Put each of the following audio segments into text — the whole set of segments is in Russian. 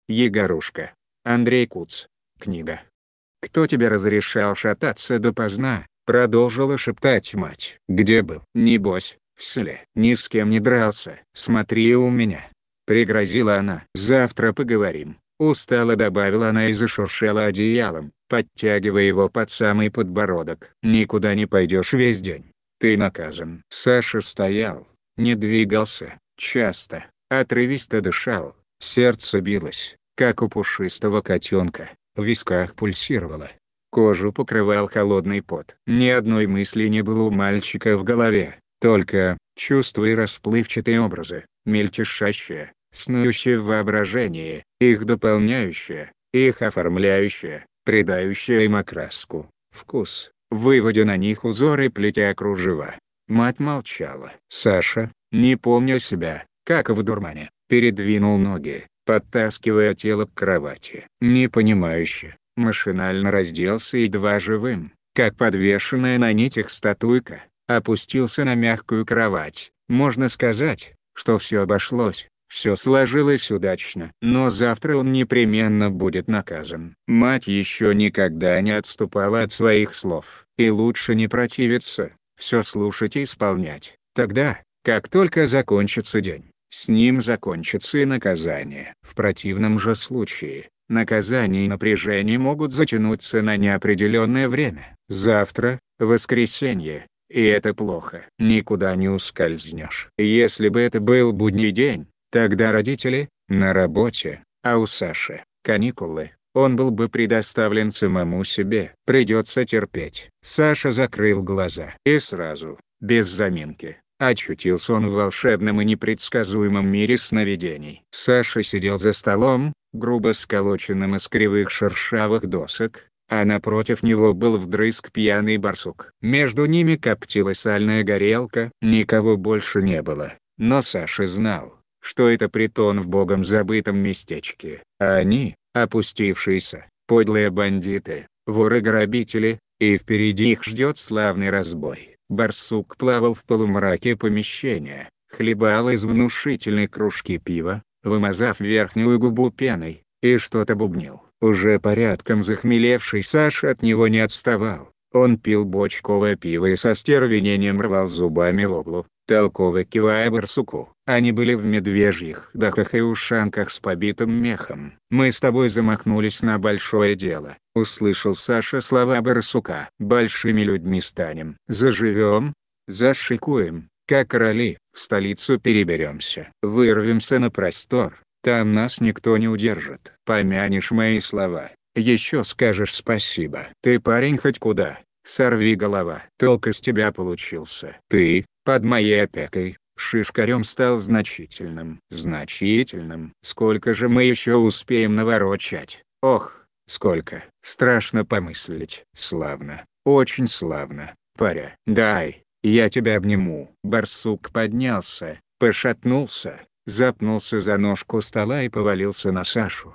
Егорушка. Андрей Куц. Книга. «Кто тебе разрешал шататься допоздна?» — продолжила шептать мать. «Где был? Небось, в селе. Ни с кем не дрался. Смотри у меня». Пригрозила она. «Завтра поговорим». Устало добавила она и зашуршала одеялом, подтягивая его под самый подбородок. «Никуда не пойдешь весь день. Ты наказан». Саша стоял, не двигался, часто, отрывисто дышал. Сердце билось, как у пушистого котенка, в висках пульсировало. Кожу покрывал холодный пот. Ни одной мысли не было у мальчика в голове, только чувства и расплывчатые образы, мельтешащие, снующие в воображении, их дополняющие, их оформляющие, придающие им окраску, вкус, выводя на них узоры и плетя кружева. Мать молчала. Саша, не помня себя, как в дурмане, передвинул ноги, подтаскивая тело к кровати. Непонимающе, машинально разделся и едва живым, как подвешенная на нитях статуйка, опустился на мягкую кровать. Можно сказать, что все обошлось, все сложилось удачно. Но завтра он непременно будет наказан. Мать еще никогда не отступала от своих слов. И лучше не противиться, все слушать и исполнять. Тогда, как только закончится день, с ним закончится и наказание. В противном же случае, наказание и напряжение могут затянуться на неопределенное время. Завтра – воскресенье, и это плохо. Никуда не ускользнешь. Если бы это был будний день, тогда родители – на работе, а у Саши – каникулы. Он был бы предоставлен самому себе. Придется терпеть. Саша закрыл глаза. И сразу, без заминки, очутился он в волшебном и непредсказуемом мире сновидений. Саша сидел за столом, грубо сколоченным из кривых шершавых досок, а напротив него был вдрызг пьяный барсук. Между ними коптила сальная горелка. Никого больше не было. Но Саша знал, что это притон в богом забытом местечке. А они, опустившиеся, подлые бандиты, воры-грабители, и впереди их ждет славный разбой. Барсук плавал в полумраке помещения, хлебал из внушительной кружки пива, вымазав верхнюю губу пеной, и что-то бубнил. Уже порядком захмелевший Саша от него не отставал. Он пил бочковое пиво и со стервенением рвал зубами воблу, толково кивая барсуку. Они были в медвежьих дахах и ушанках с побитым мехом. «Мы с тобой замахнулись на большое дело», — услышал Саша слова барсука. «Большими людьми станем. Заживем, зашикуем, как короли, в столицу переберемся. Вырвемся на простор, там нас никто не удержит. Помянешь мои слова, еще скажешь спасибо. Ты парень хоть куда, сорви голова. Толк из тебя получился. Ты, под моей опекой, шишкарем стал значительным. Значительным. Сколько же мы еще успеем наворочать? Ох, сколько. Страшно помыслить. Славно. Очень славно. Паря. Дай, я тебя обниму». Барсук поднялся, пошатнулся, запнулся за ножку стола и повалился на Сашу.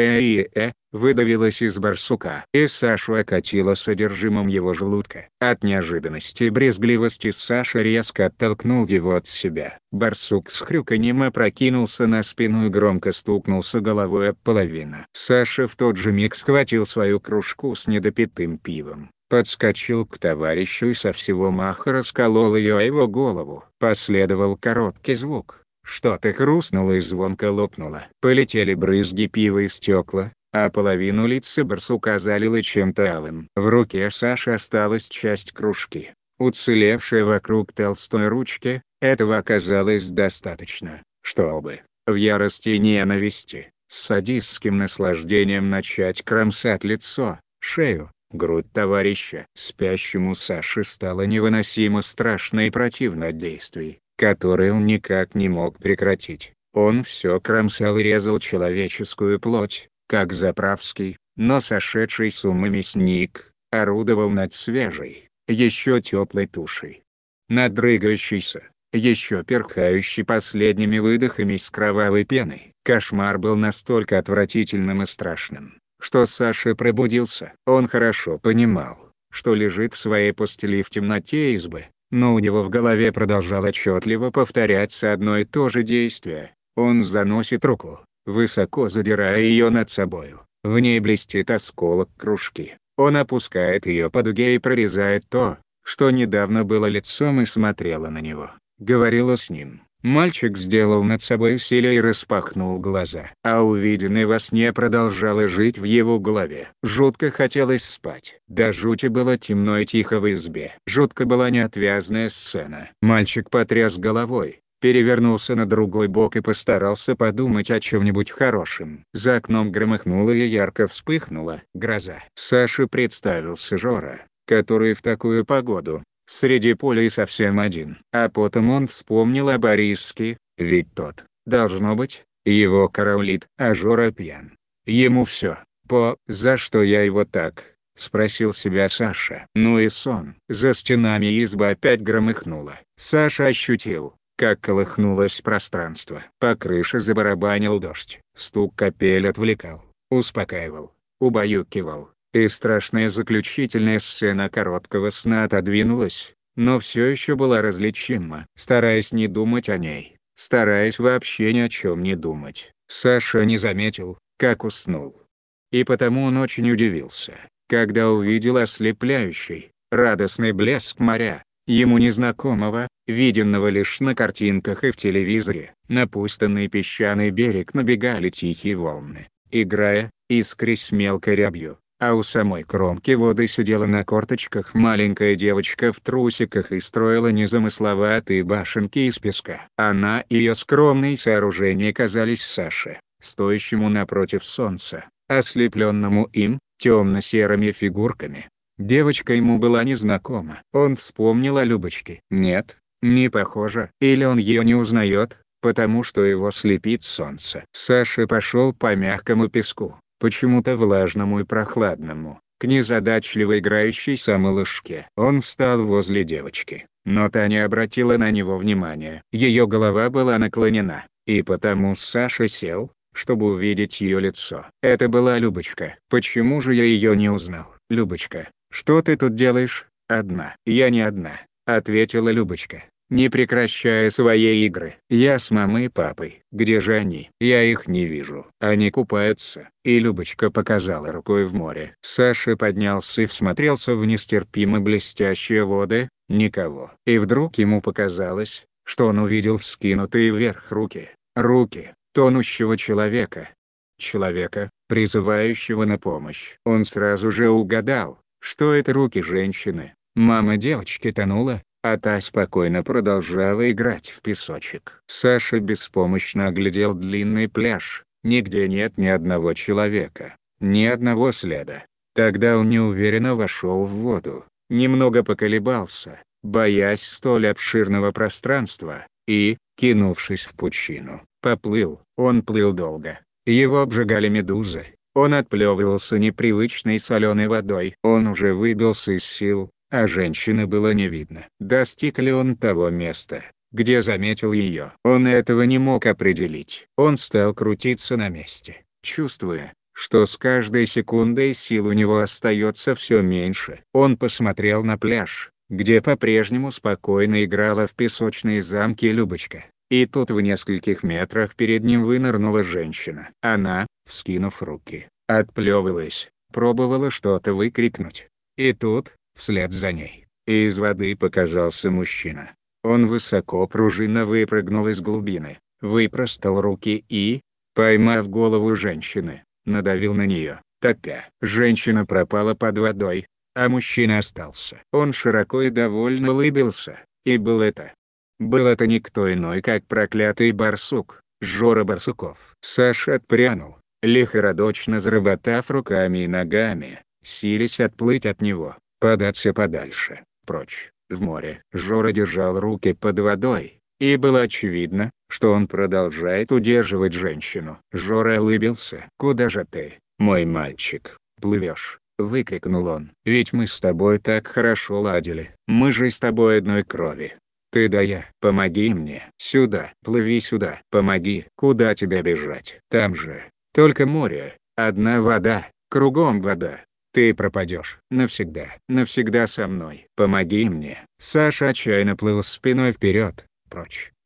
Выдавилось из барсука, и Сашу окатило содержимым его желудка. От неожиданности и брезгливости Саша резко оттолкнул его от себя. Барсук с хрюканьем опрокинулся на спину и громко стукнулся головой об половину. Саша в тот же миг схватил свою кружку с недопитым пивом, подскочил к товарищу и со всего маха расколол ее о его голову. Последовал короткий звук. Что-то хрустнуло и звонко лопнуло. Полетели брызги пива и стекла, а половину лица барсука залило чем-то алым. В руке Саши осталась часть кружки, уцелевшая вокруг толстой ручки. Этого оказалось достаточно, чтобы, в ярости и ненависти, с садистским наслаждением начать кромсать лицо, шею, грудь товарища. Спящему Саше стало невыносимо страшно и противно от действий, которые он никак не мог прекратить. Он все кромсал и резал человеческую плоть, как заправский, но сошедший с ума мясник, орудовал над свежей, еще теплой тушей. Над дрыгающейся, еще перхающей последними выдохами с кровавой пеной. Кошмар был настолько отвратительным и страшным, что Саша пробудился. Он хорошо понимал, что лежит в своей постели в темноте избы, но у него в голове продолжало отчетливо повторяться одно и то же действие. Он заносит руку, высоко задирая ее над собою. В ней блестит осколок кружки. Он опускает ее по дуге и прорезает то, что недавно было лицом и смотрело на него, говорила с ним. Мальчик сделал над собой усилие и распахнул глаза. А увиденное во сне продолжало жить в его голове. Жутко хотелось спать. До жути было темно и тихо в избе. Жутко была неотвязная сцена. Мальчик потряс головой, перевернулся на другой бок и постарался подумать о чем-нибудь хорошем. За окном громыхнуло и ярко вспыхнула гроза. Саше представился Жора, который в такую погоду среди поля и совсем один. А потом он вспомнил о Бориске, ведь тот, должно быть, его караулит, а Жора пьян. Ему все «За что я его так?» — спросил себя Саша. Ну и сон. За стенами избы опять громыхнуло. Саша ощутил, как колыхнулось пространство. По крыше забарабанил дождь. Стук капель отвлекал, успокаивал, убаюкивал. И страшная заключительная сцена короткого сна отодвинулась, но все еще была различима. Стараясь не думать о ней, стараясь вообще ни о чем не думать, Саша не заметил, как уснул. И потому он очень удивился, когда увидел ослепляющий, радостный блеск моря, ему незнакомого, виденного лишь на картинках и в телевизоре. На пустынный песчаный берег набегали тихие волны, играя, искрясь мелкой рябью. А у самой кромки воды сидела на корточках маленькая девочка в трусиках и строила незамысловатые башенки из песка. Она и ее скромные сооружения казались Саше, стоящему напротив солнца, ослепленному им, темно-серыми фигурками. Девочка ему была незнакома. Он вспомнил о Любочке. Нет, не похоже. Или он ее не узнает, потому что его слепит солнце. Саша пошел по мягкому песку, почему-то влажному и прохладному, к незадачливо играющейся малышке. Он встал возле девочки, но та не обратила на него внимания. Ее голова была наклонена, и потому Саша сел, чтобы увидеть ее лицо. Это была Любочка. Почему же я ее не узнал? «Любочка, что ты тут делаешь, одна?» «Я не одна», — ответила Любочка, не прекращая своей игры. «Я с мамой и папой». «Где же они?» «Я их не вижу. Они купаются». И Любочка показала рукой в море. Саша поднялся и всмотрелся в нестерпимо блестящие воды. Никого. И вдруг ему показалось, что он увидел вскинутые вверх руки. Руки тонущего человека. Человека, призывающего на помощь. Он сразу же угадал, что это руки женщины. Мама девочки тонула, а та спокойно продолжала играть в песочек. Саша беспомощно оглядел длинный пляж. Нигде нет ни одного человека, ни одного следа. Тогда он неуверенно вошел в воду, немного поколебался, боясь столь обширного пространства, и, кинувшись в пучину, поплыл. Он плыл долго. Его обжигали медузы. Он отплевывался непривычной соленой водой. Он уже выбился из сил, а женщины было не видно. Достиг ли он того места, где заметил ее? Он этого не мог определить. Он стал крутиться на месте, чувствуя, что с каждой секундой сил у него остается все меньше. Он посмотрел на пляж, где по-прежнему спокойно играла в песочные замки Любочка. И тут в нескольких метрах перед ним вынырнула женщина. Она, вскинув руки, отплевываясь, пробовала что-то выкрикнуть. И тут, вслед за ней, из воды показался мужчина. Он высоко пружинно выпрыгнул из глубины, выпростал руки и, поймав голову женщины, надавил на нее, топя. Женщина пропала под водой, а мужчина остался. Он широко и довольно улыбился, и был это никто иной, как проклятый барсук, Жора Барсуков. Саша отпрянул, лихорадочно заработав руками и ногами, силясь отплыть от него, податься подальше, прочь, в море. Жора держал руки под водой, и было очевидно, что он продолжает удерживать женщину. Жора улыбился. «Куда же ты, мой мальчик, плывешь?» — выкрикнул он. «Ведь мы с тобой так хорошо ладили. Мы же с тобой одной крови. Ты да я. Помоги мне. Сюда. Плыви сюда. Помоги. Куда тебе бежать? Там же. Только море. Одна вода. Кругом вода. Ты пропадешь. Навсегда. Навсегда со мной. Помоги мне». Саша отчаянно плыл спиной вперед. Прочь.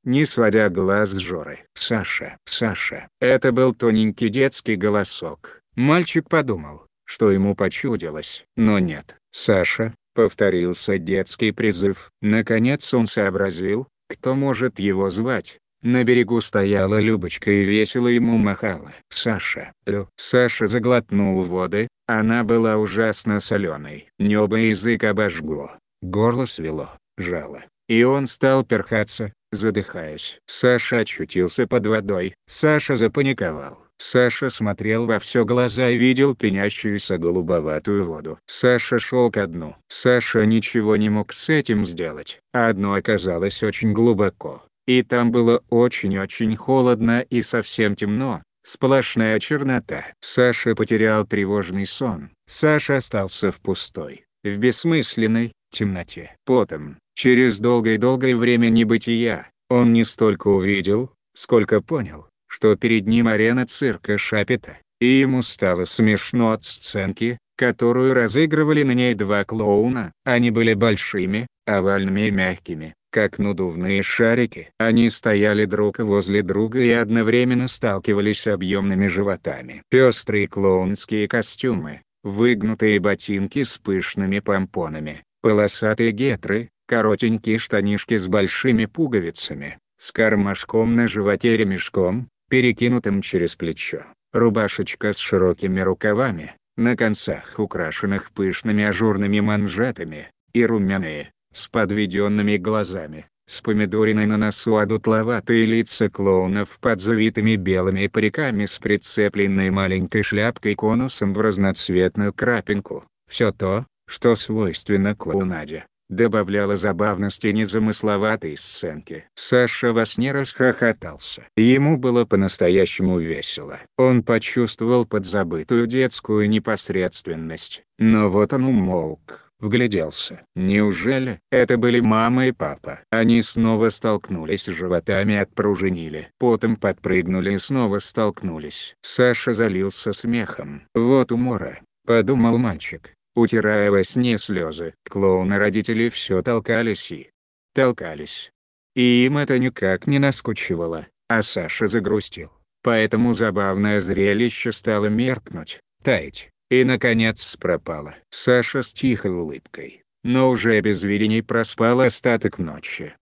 не сводя глаз с Жоры. «Саша, Саша». Это был тоненький детский голосок. Мальчик подумал, что ему почудилось. Но нет. «Саша», — повторился детский призыв. Наконец он сообразил, кто может его звать. На берегу стояла Любочка и весело ему махала. «Саша, Саша заглотнул воды, она была ужасно соленой. Небо и язык обожгло, горло свело, жало. И он стал перхаться, задыхаясь. Саша очутился под водой. Саша запаниковал. Саша смотрел во все глаза и видел пенящуюся голубоватую воду. Саша шел ко дну. Саша ничего не мог с этим сделать. А дно оказалось очень глубоко. И там было очень-очень холодно и совсем темно. Сплошная чернота. Саша потерял тревожный сон. Саша остался в пустой, в бессмысленной темноте. Потом, через долгое-долгое время небытия, он не столько увидел, сколько понял, что перед ним арена цирка Шапета. И ему стало смешно от сценки, которую разыгрывали на ней два клоуна. Они были большими, овальными и мягкими, как надувные шарики. Они стояли друг возле друга и одновременно сталкивались объемными животами. Пестрые клоунские костюмы, выгнутые ботинки с пышными помпонами, полосатые гетры, коротенькие штанишки с большими пуговицами, с кармашком на животе ремешком, перекинутым через плечо, рубашечка с широкими рукавами, на концах украшенных пышными ажурными манжетами, и румяные, с подведенными глазами, с помидориной на носу, одутловатые лица клоунов под завитыми белыми париками с прицепленной маленькой шляпкой-конусом в разноцветную крапинку. Все то, что свойственно клоунаде, добавляло забавности незамысловатой сценки. Саша во сне расхохотался. Ему было по-настоящему весело. Он почувствовал подзабытую детскую непосредственность. Но вот он умолк. Вгляделся. Неужели это были мама и папа? Они снова столкнулись животами, отпружинили. Потом подпрыгнули и снова столкнулись. Саша залился смехом. «Вот умора», — подумал мальчик, утирая во сне слезы. Клоуны-родители все толкались и толкались. И им это никак не наскучивало, а Саша загрустил. Поэтому забавное зрелище стало меркнуть, таять. И наконец пропала. Саша с тихой улыбкой, но уже без видений проспал остаток ночи.